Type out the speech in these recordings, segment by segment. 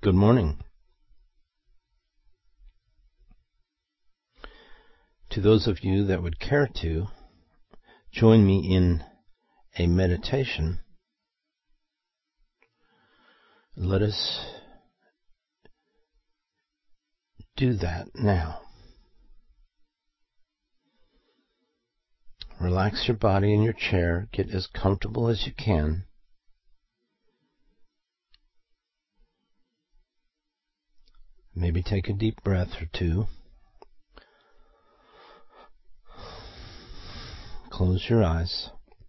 Good morning. To those of you that would care to join me in a meditation, let us do that now. Relax your body in your chair. Get as comfortable as you can. Maybe take a deep breath or two. Close your eyes.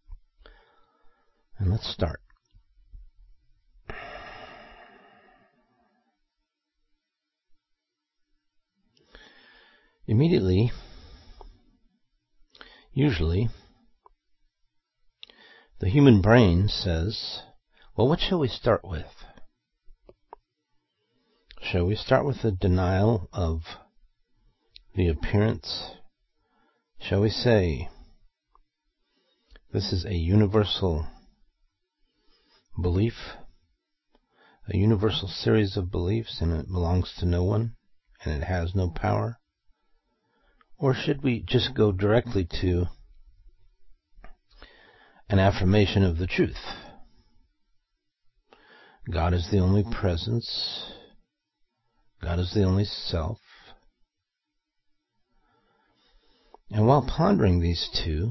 And let's start. Immediately, usually, the human brain says, well, what shall we start with? Shall we start with the denial of the appearance? Shall we say, this is a universal belief, a universal series of beliefs, and it belongs to no one, and it has no power? Or should we just go directly to an affirmation of the truth? God is the only presence. God is the only self. And while pondering these two,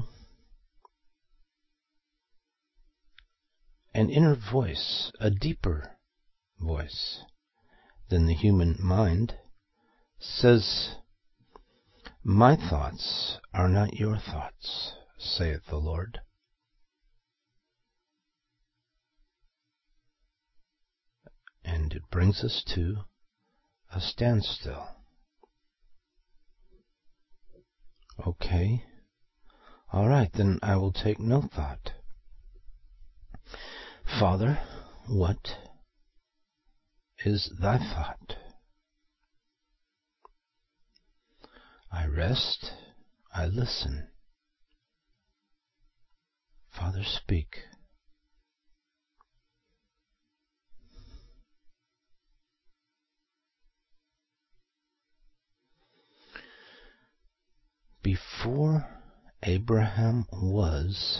an inner voice, a deeper voice than the human mind, says, my thoughts are not your thoughts, saith the Lord. And it brings us to a standstill. Okay. All right, then I will take no thought. Father, what is thy thought? I rest, I listen. Father, speak. Before Abraham was,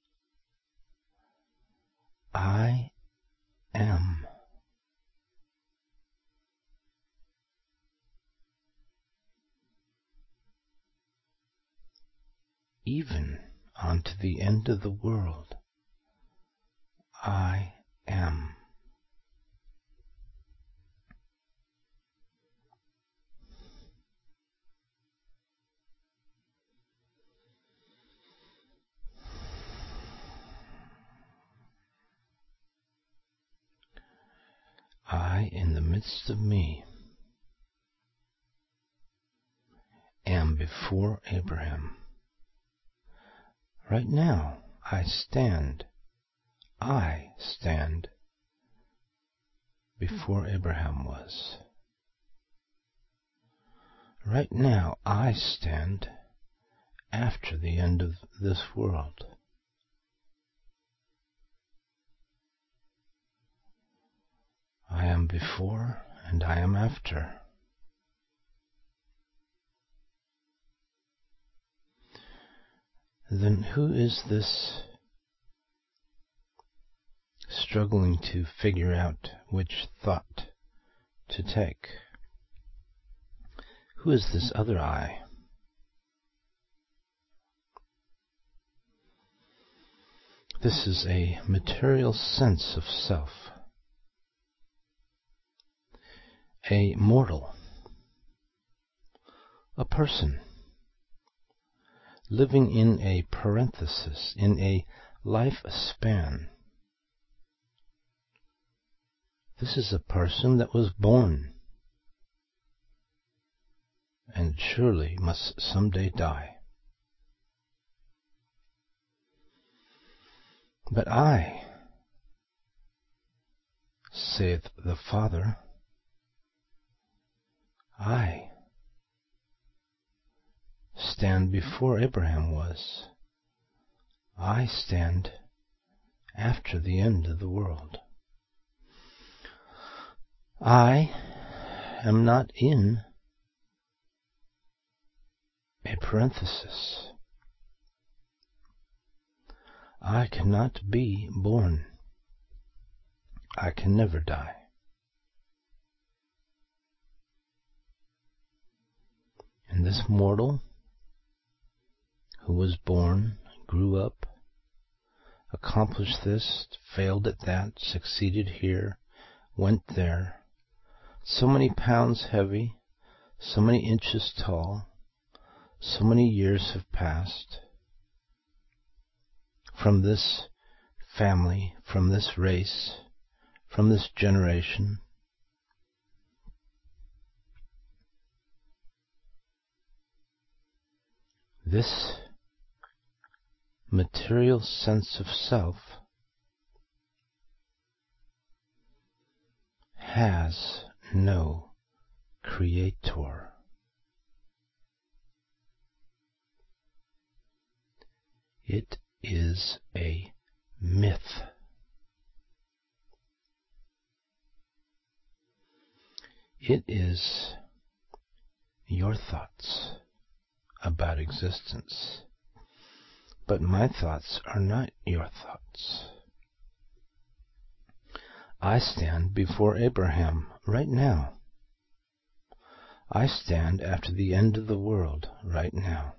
I am. Even unto the end of the world, I am. I, in the midst of me, am before Abraham. Right now, I stand before Abraham was. Right now, I stand after the end of this world. I am before and I am after. Then who is this struggling to figure out which thought to take? Who is this other I? This is a material sense of self. A mortal. A person. Living in a parenthesis, in a life span. This is a person that was born and surely must someday die. But I, saith the Father, I stand before Abraham was. I stand after the end of the world. I am not in a parenthesis. I cannot be born. I can never die. And this mortal who was born, grew up, accomplished this, failed at that, succeeded here, went there, so many pounds heavy, so many inches tall, so many years have passed from this family, from this race, from this generation. This material sense of self has no creator. It is a myth. It is your thoughts about existence. But my thoughts are not your thoughts. I stand before Abraham right now. I stand after the end of the world right now.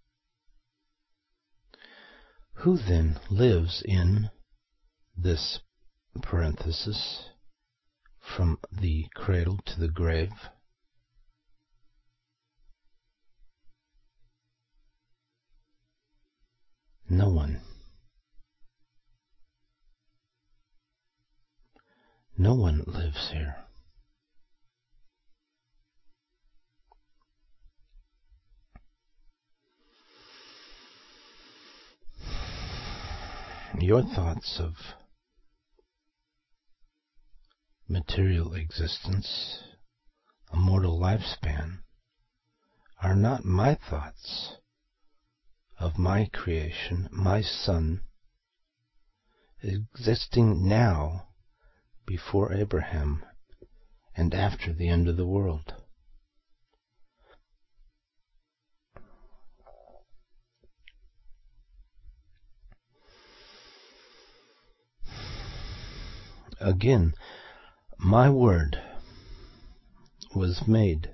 Who then lives in this parenthesis from the cradle to the grave? No one. No one lives here. Your thoughts of material existence, a mortal lifespan, are not my thoughts of my creation, my Son, existing now before Abraham and after the end of the world. Again, my word was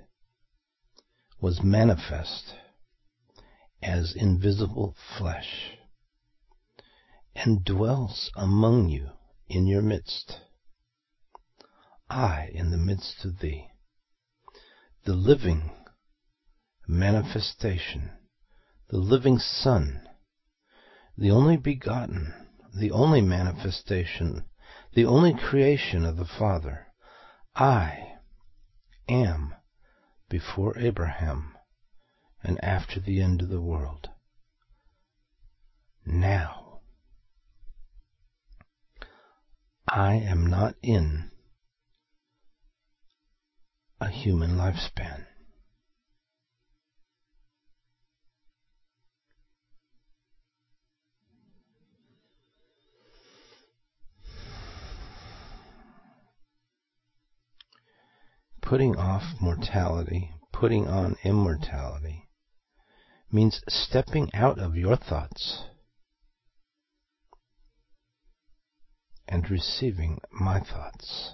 manifest as invisible flesh, and dwells among you in your midst. I in the midst of thee, the living manifestation, the living Son, the only begotten, the only manifestation, the only creation of the Father. I am before Abraham and after the end of the world. Now, I am not in a human lifespan. Putting off mortality, putting on immortality, means stepping out of your thoughts and receiving my thoughts.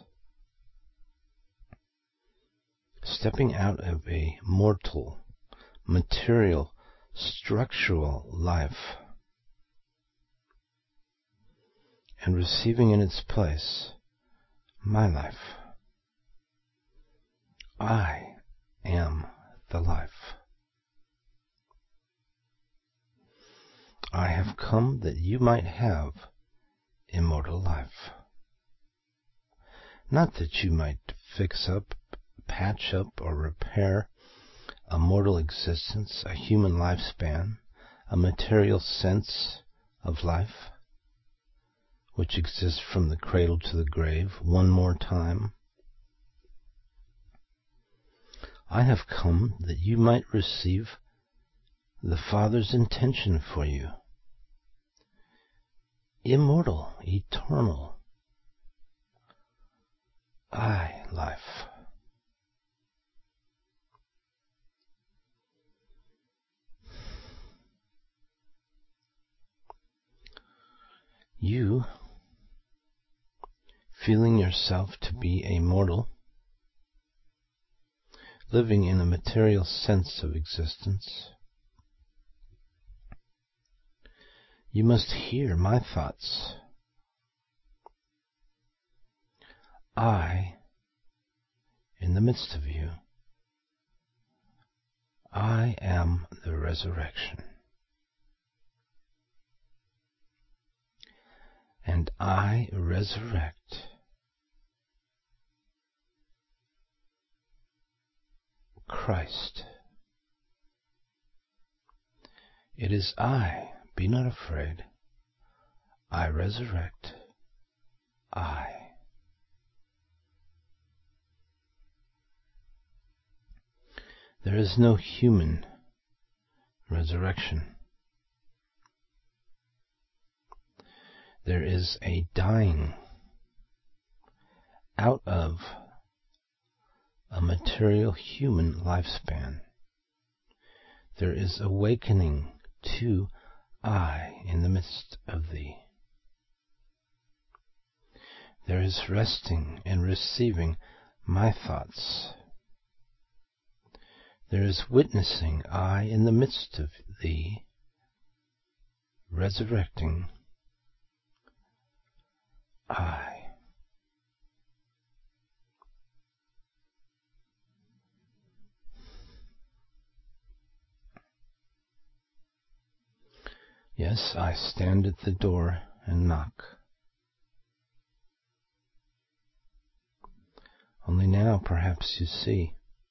Stepping out of a mortal, material, structural life and receiving in its place my life. I am the life. I have come that you might have immortal life. Not that you might fix up, patch up, or repair a mortal existence, a human lifespan, a material sense of life, which exists from the cradle to the grave one more time. I have come that you might receive the Father's intention for you. Immortal, eternal, I life. You, feeling yourself to be a mortal, living in a material sense of existence, you must hear my thoughts. I, in the midst of you, I am the resurrection. And I resurrect Christ. It is I, be not afraid. I resurrect I. There is no human resurrection. There is a dying out of a material human lifespan. There is awakening to I in the midst of thee. There is resting and receiving my thoughts. There is witnessing I in the midst of thee, resurrecting I. Yes, I stand at the door and knock. Only now perhaps you see.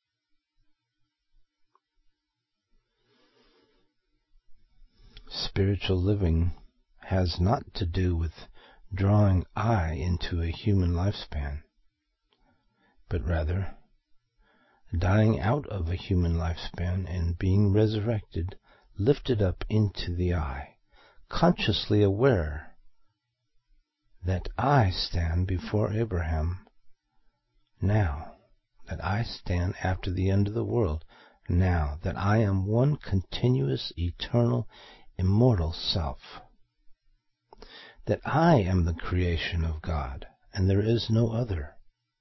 Spiritual living has not to do with drawing I into a human lifespan, but rather dying out of a human lifespan and being resurrected, lifted up into the I, consciously aware that I stand before Abraham now, that I stand after the end of the world now, that I am one continuous, eternal, immortal self, that I am the creation of God and there is no other,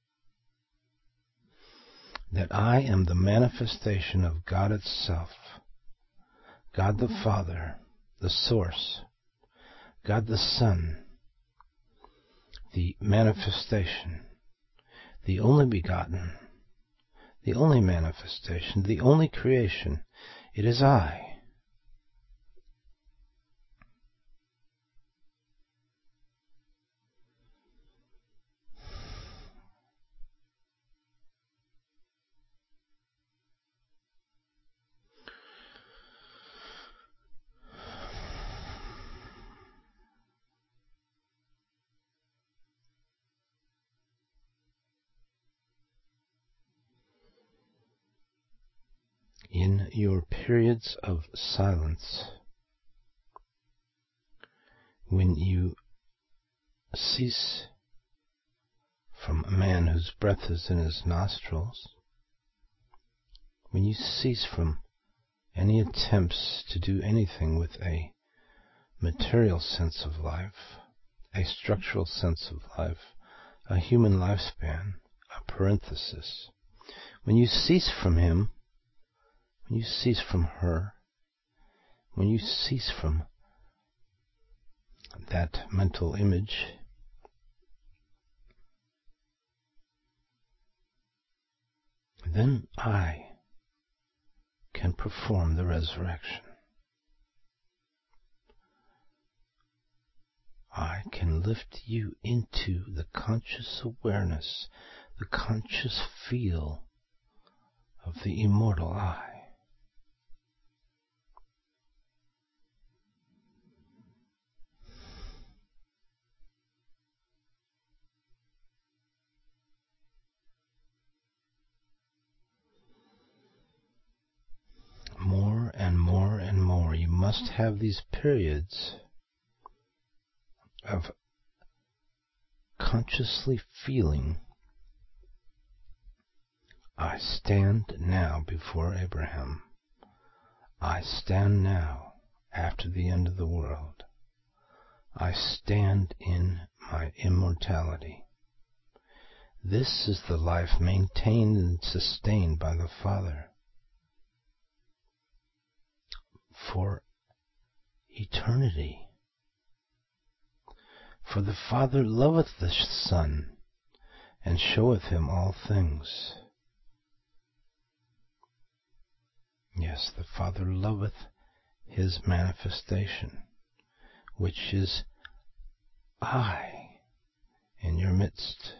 that I am the manifestation of God itself, God the Father, the Source, God the Son, the manifestation, the only begotten, the only manifestation, the only creation. It is I. In your periods of silence, when you cease from a man whose breath is in his nostrils, when you cease from any attempts to do anything with a material sense of life, a structural sense of life, a human lifespan, a parenthesis, when you cease from him, when you cease from her, when you cease from that mental image, then I can perform the resurrection. I can lift you into the conscious awareness, the conscious feel of the immortal I. More and more and more, you must have these periods of consciously feeling I stand now before Abraham. I stand now after the end of the world. I stand in my immortality. This is the life maintained and sustained by the Father for eternity. For the Father loveth the Son, and showeth him all things. Yes, the Father loveth his manifestation, which is I in your midst.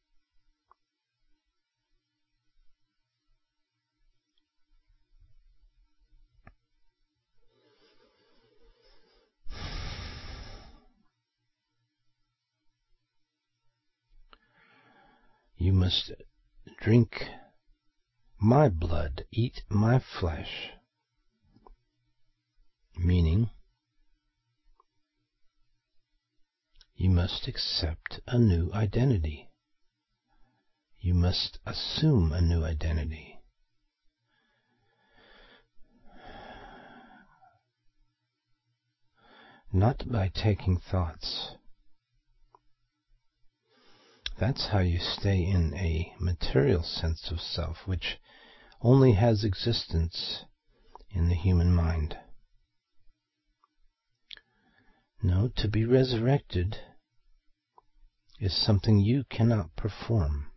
You must drink my blood, eat my flesh, meaning you must accept a new identity. You must assume a new identity. Not by taking thoughts. That's how you stay in a material sense of self, which only has existence in the human mind. No, to be resurrected is something you cannot perform.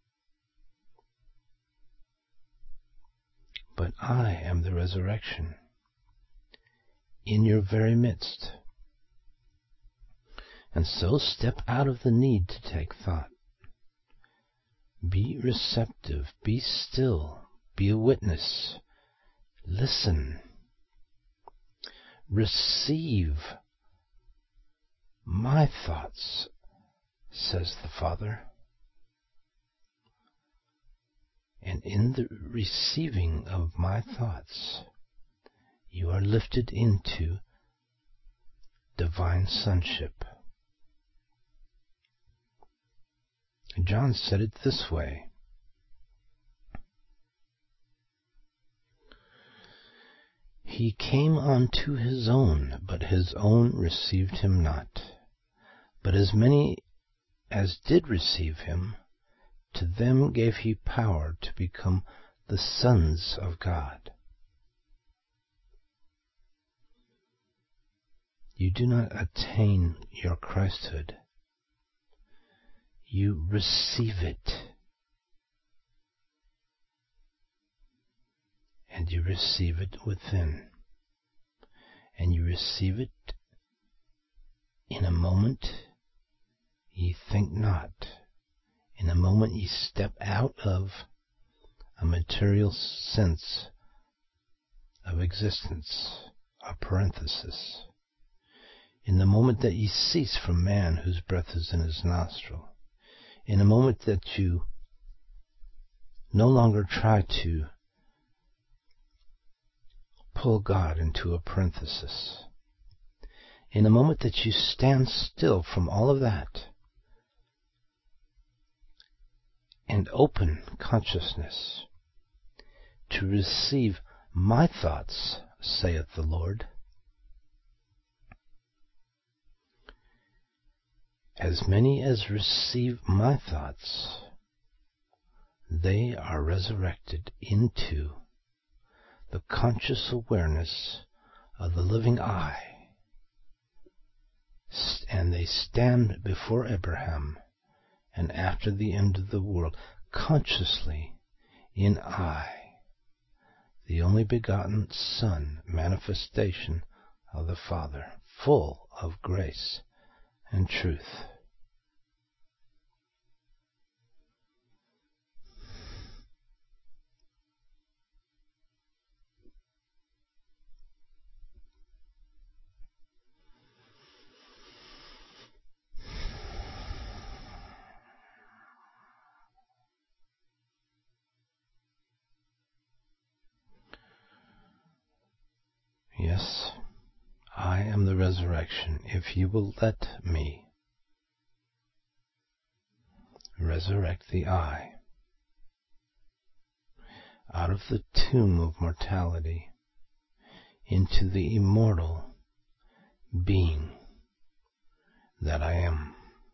But I am the resurrection in your very midst. And so step out of the need to take thought. Be receptive, be still, be a witness. Listen. Receive my thoughts, says the Father. And in the receiving of my thoughts, you are lifted into divine sonship. John said it this way. He came unto his own, but his own received him not. But as many as did receive him, to them gave he power to become the sons of God. You do not attain your Christhood. You receive it. And you receive it within. And you receive it in a moment ye think not. In a moment ye step out of a material sense of existence, a parenthesis. In the moment that ye cease from man whose breath is in his nostril. In a moment that you no longer try to pull God into a parenthesis. In a moment that you stand still from all of that and open consciousness to receive my thoughts, saith the Lord. As many as receive my thoughts, they are resurrected into the conscious awareness of the living I, and they stand before Abraham, and after the end of the world, consciously in I, the only begotten Son, manifestation of the Father, full of grace and truth. Yes, I am the resurrection, if you will let me resurrect the I. out of the tomb of mortality into the immortal being that I am.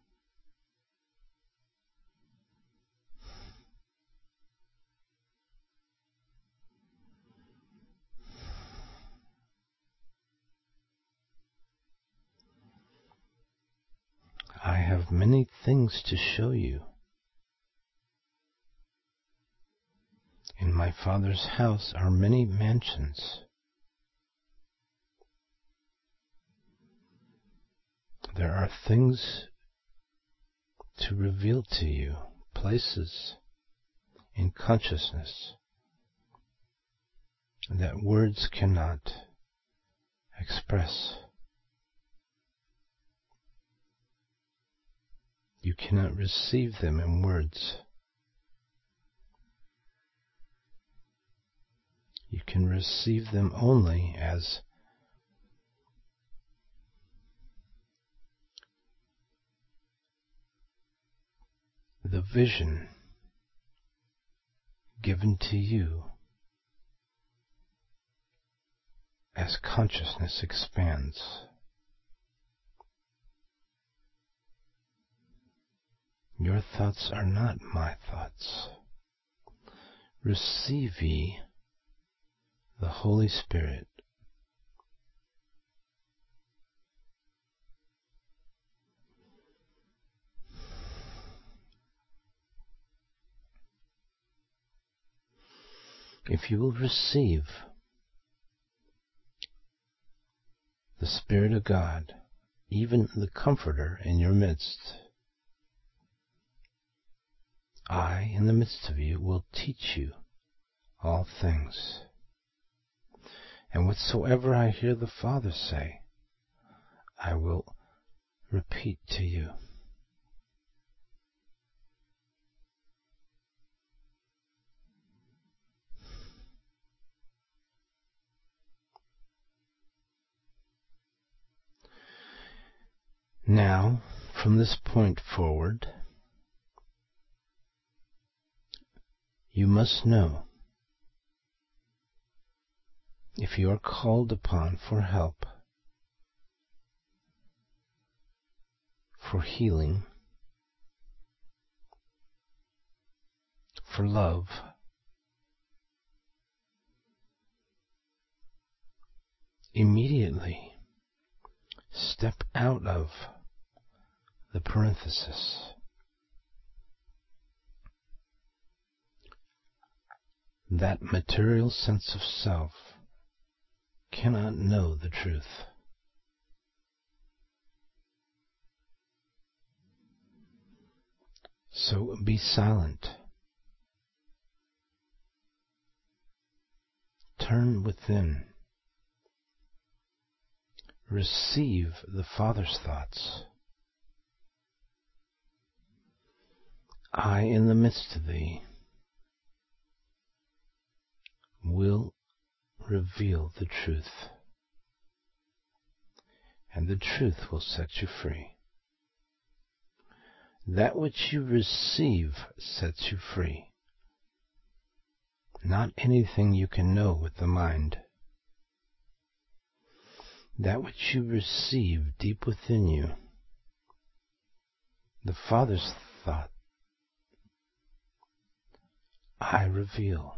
I have many things to show you. In my Father's house are many mansions. There are things to reveal to you, places in consciousness that words cannot express. You cannot receive them in words. You can receive them only as the vision given to you as consciousness expands. Your thoughts are not my thoughts. Receive ye the Holy Spirit. If you will receive the Spirit of God, even the Comforter in your midst, I, in the midst of you, will teach you all things. And whatsoever I hear the Father say, I will repeat to you. Now, from this point forward, you must know, if you are called upon for help, for healing, for love, immediately step out of the parenthesis. That material sense of self cannot know the truth. So be silent. Turn within. Receive the Father's thoughts. I, in the midst of thee, will reveal the truth, and the truth will set you free. That which you receive sets you free, not anything you can know with the mind. That which you receive deep within you, the Father's thought, I reveal.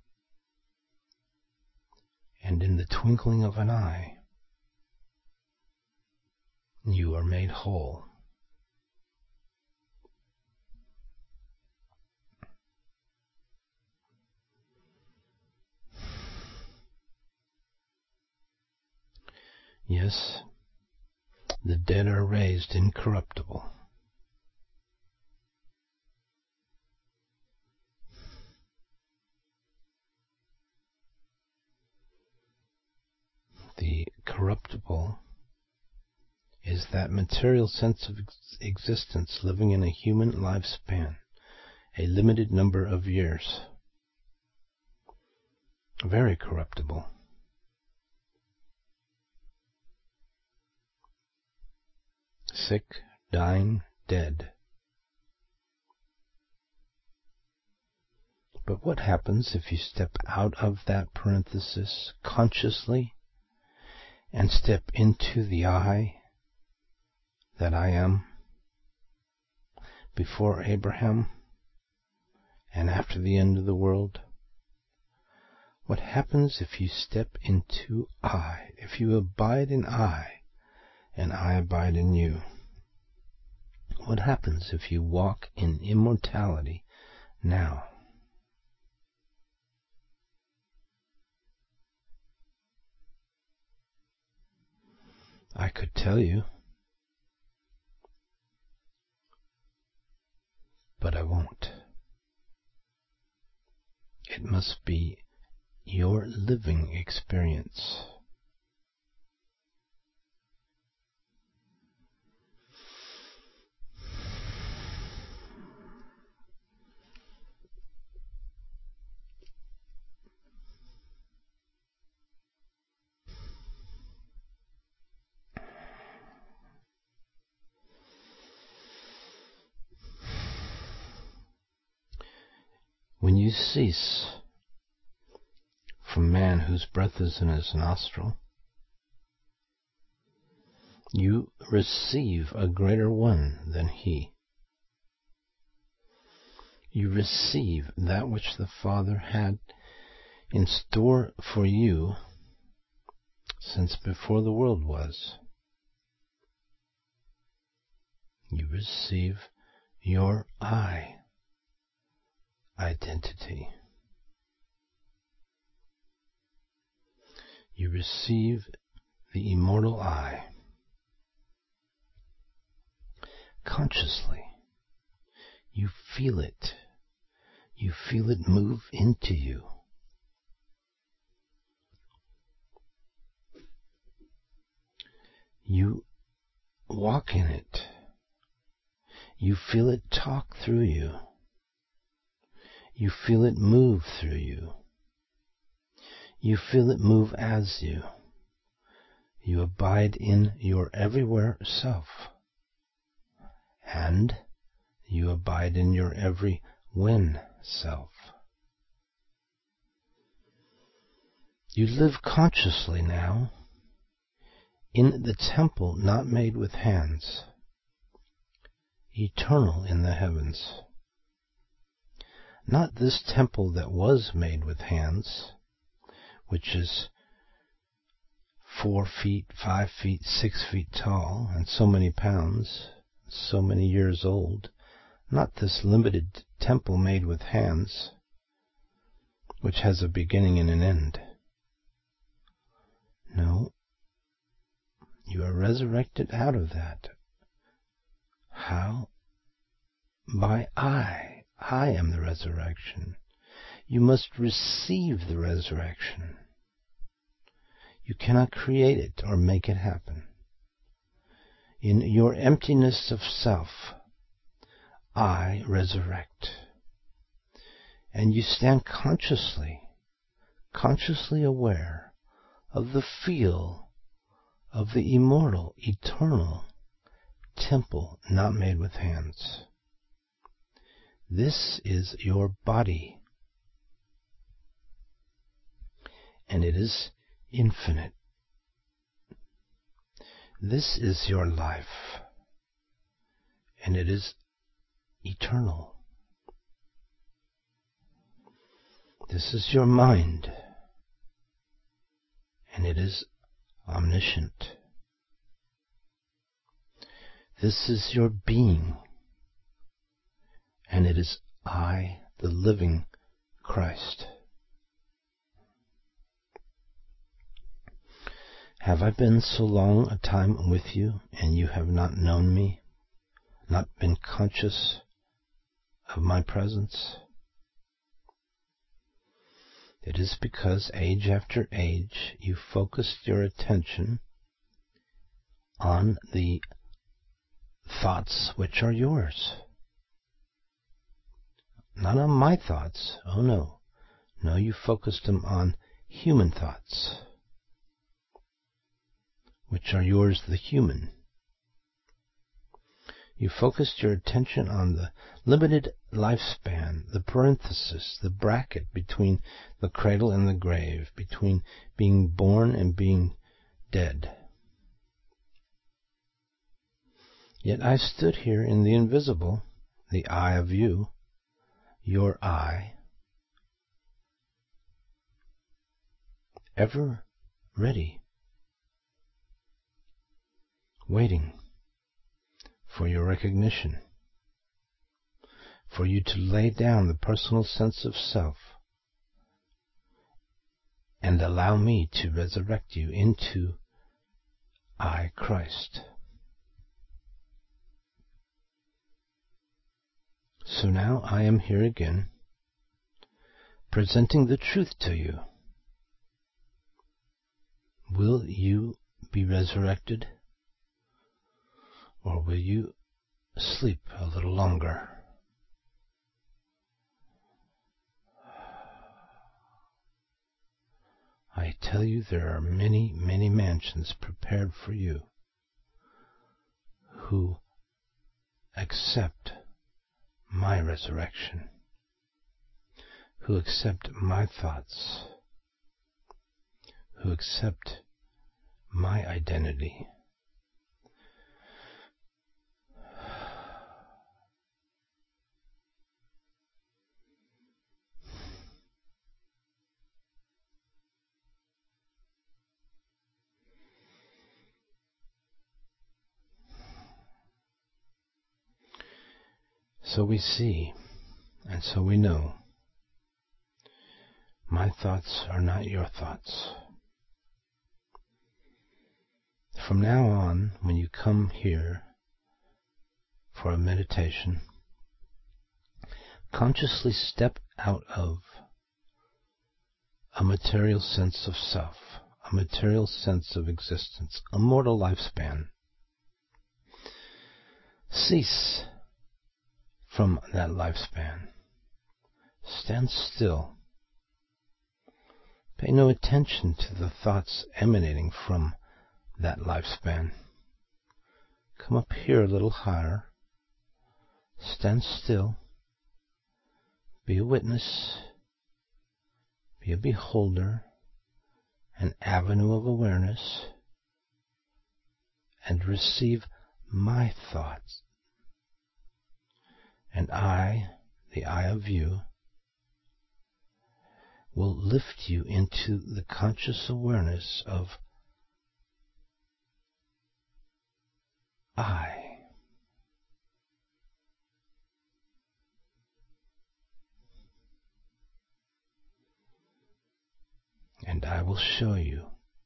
And in the twinkling of an eye, you are made whole. Yes, the dead are raised incorruptible. The corruptible is that material sense of existence living in a human lifespan, a limited number of years. Very corruptible. Sick, dying, dead. But what happens if you step out of that parenthesis consciously and step into the I that I am before Abraham and after the end of the world? What happens if you step into I, if you abide in I and I abide in you? What happens if you walk in immortality now? I could tell you, but I won't. It must be your living experience. When you cease from man whose breath is in his nostril, you receive a greater one than he. You receive that which the Father had in store for you since before the world was. You receive your I identity. You receive the immortal I. Consciously, you feel it. You feel it move into you. You walk in it. You feel it talk through you. You feel it move through you. You feel it move as you. You abide in your everywhere self. And you abide in your every when self. You live consciously now in the temple not made with hands, eternal in the heavens. Not this temple that was made with hands, which is 4 feet, 5 feet, 6 feet tall, and so many pounds, so many years old. Not this limited temple made with hands, which has a beginning and an end. No, you are resurrected out of that. How? By I. I am the resurrection. You must receive the resurrection. You cannot create it or make it happen. In your emptiness of self, I resurrect. And you stand consciously aware of the feel of the immortal, eternal temple not made with hands. This is your body, and it is infinite. This is your life, and it is eternal. This is your mind, and it is omniscient. This is your being, and it is I, the living Christ. Have I been so long a time with you, and you have not known me, not been conscious of my presence? It is because age after age you focused your attention on the thoughts which are yours. Not on my thoughts. Oh no. No, you focused them on human thoughts, which are yours, the human. You focused your attention on the limited lifespan, the parenthesis, the bracket between the cradle and the grave, between being born and being dead. Yet I stood here in the invisible, the eye of you, your eye, ever ready, waiting for your recognition, for you to lay down the personal sense of self and allow me to resurrect you into I, Christ. So now I am here again, presenting the truth to you. Will you be resurrected, or will you sleep a little longer? I tell you, there are many, many mansions prepared for you who accept my resurrection, who accept my thoughts, who accept my identity. So we see, and so we know, my thoughts are not your thoughts. From now on, when you come here for a meditation, consciously step out of a material sense of self, a material sense of existence, a mortal lifespan. Cease from that lifespan. Stand still. Pay no attention to the thoughts emanating from that lifespan. Come up here a little higher. Stand still. Be a witness. Be a beholder. An avenue of awareness. And receive my thoughts. And I, the eye of you, will lift you into the conscious awareness of I. And I will show you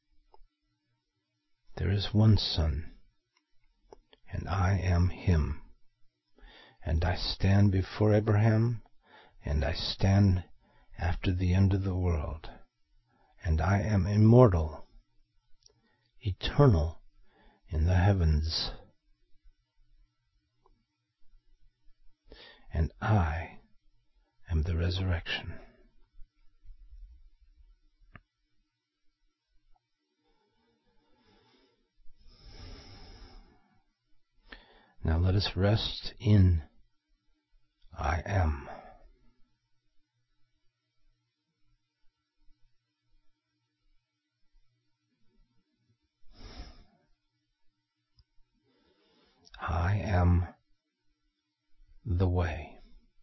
there is one Son, and I am Him. And I stand before Abraham, and I stand after the end of the world. And I am immortal, eternal in the heavens. And I am the resurrection. Now let us rest in I am. I am the way.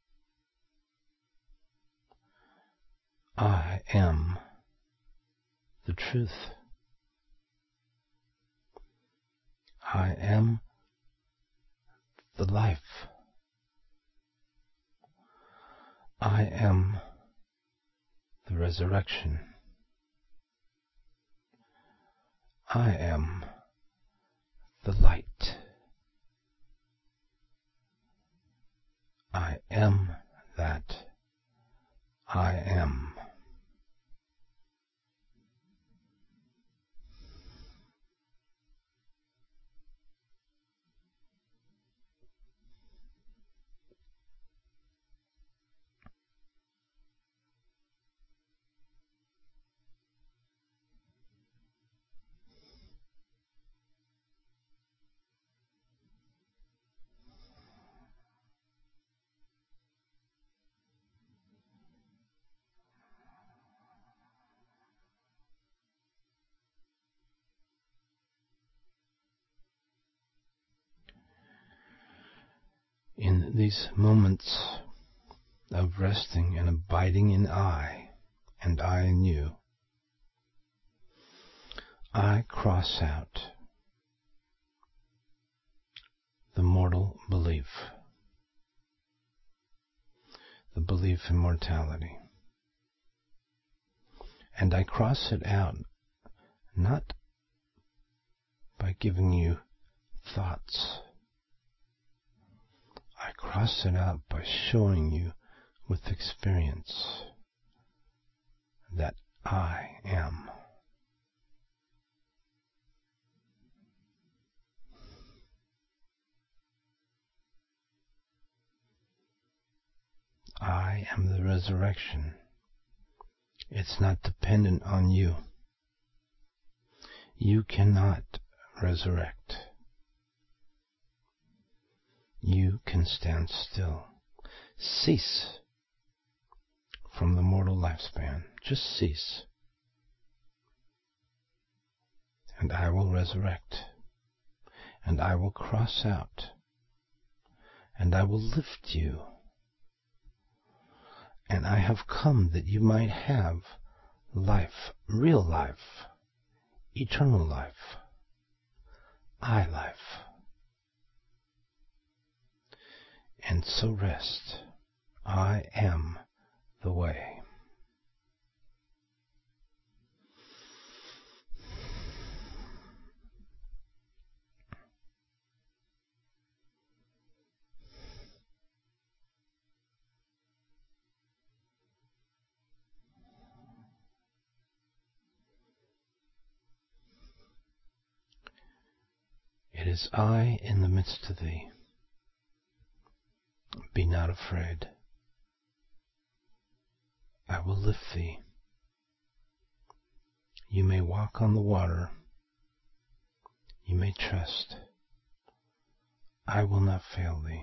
I am the truth. I am the life. I am the resurrection. I am the light. I am that I am. In these moments of resting and abiding in I, and I in you, I cross out the mortal belief, the belief in mortality. And I cross it out not by giving you thoughts. I cross it out by showing you with experience that I am. I am the resurrection. It's not dependent on you. You cannot resurrect. You can stand still. Cease from the mortal lifespan. Just cease. And I will resurrect. And I will cross out. And I will lift you. And I have come that you might have life, real life, eternal life, I life. And so rest. I am the way. It is I in the midst of thee. Be not afraid. I will lift thee. You may walk on the water. You may trust. I will not fail thee.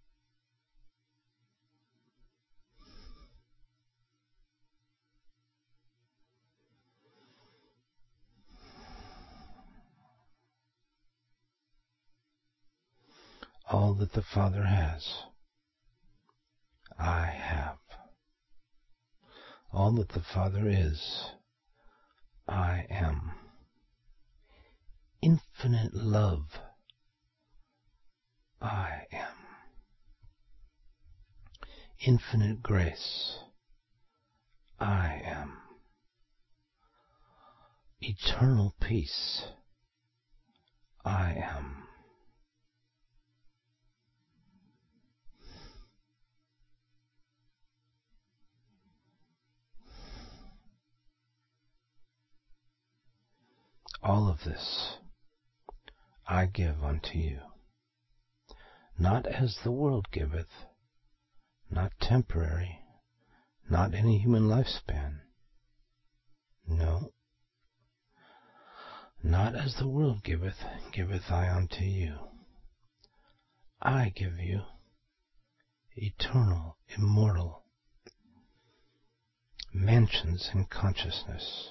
All that the Father has, I have. All that the Father is, I am. Infinite love, I am. Infinite grace, I am. Eternal peace, I am. All of this I give unto you, not as the world giveth, not temporary, not any human lifespan. No, not as the world giveth, giveth I unto you. I give you eternal, immortal mansions in consciousness,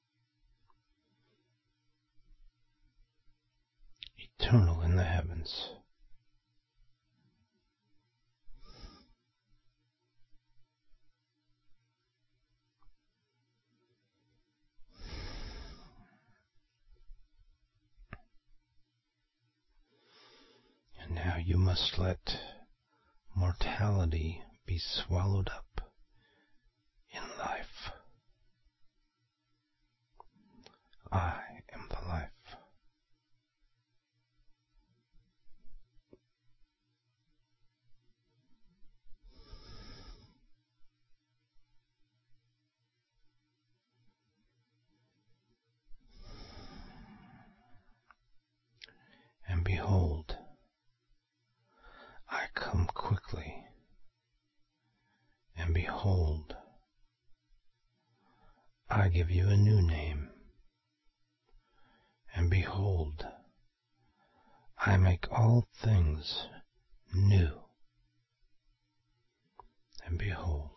eternal in the heavens. And now you must let mortality be swallowed up in life. I am the life. And behold, I come quickly, and behold, I give you a new name, and behold, I make all things new, and behold,